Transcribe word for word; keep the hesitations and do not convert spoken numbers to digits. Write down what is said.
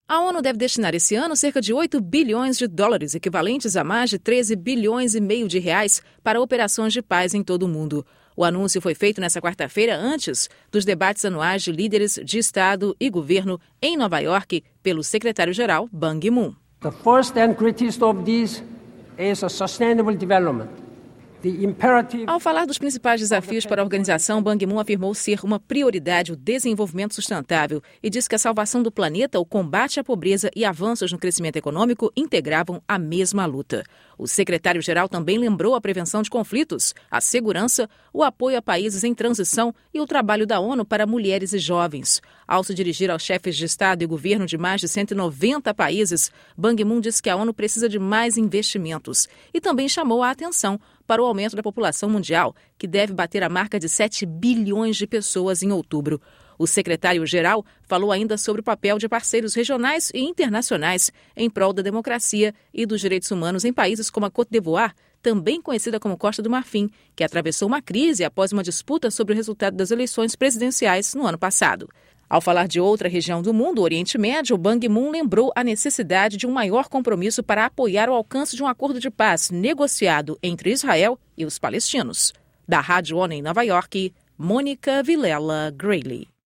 A ONU deve destinar esse ano cerca de oito bilhões de dólares, equivalentes a mais de treze bilhões e meio de reais, para operações de paz em todo o mundo. O anúncio foi feito nesta quarta-feira, antes dos debates anuais de líderes de Estado e governo em Nova York, pelo secretário-geral Ban Ki-moon. The first and greatest of these is a sustainable development. Ao falar dos principais desafios para a organização, Ban Ki-moon afirmou ser uma prioridade o desenvolvimento sustentável e disse que a salvação do planeta, o combate à pobreza e avanços no crescimento econômico integravam a mesma luta. O secretário-geral também lembrou a prevenção de conflitos, a segurança, o apoio a países em transição e o trabalho da ONU para mulheres e jovens. Ao se dirigir aos chefes de Estado e governo de mais de cento e noventa países, Ban Ki-moon disse que a ONU precisa de mais investimentos e também chamou a atenção para o aumento da população mundial, que deve bater a marca de sete bilhões de pessoas em outubro. O secretário-geral falou ainda sobre o papel de parceiros regionais e internacionais em prol da democracia e dos direitos humanos em países como a Côte d'Ivoire, também conhecida como Costa do Marfim, que atravessou uma crise após uma disputa sobre o resultado das eleições presidenciais no ano passado. Ao falar de outra região do mundo, o Oriente Médio, Ban Ki-moon lembrou a necessidade de um maior compromisso para apoiar o alcance de um acordo de paz negociado entre Israel e os palestinos. Da Rádio ONU em Nova York, Mônica Vilela Grayley.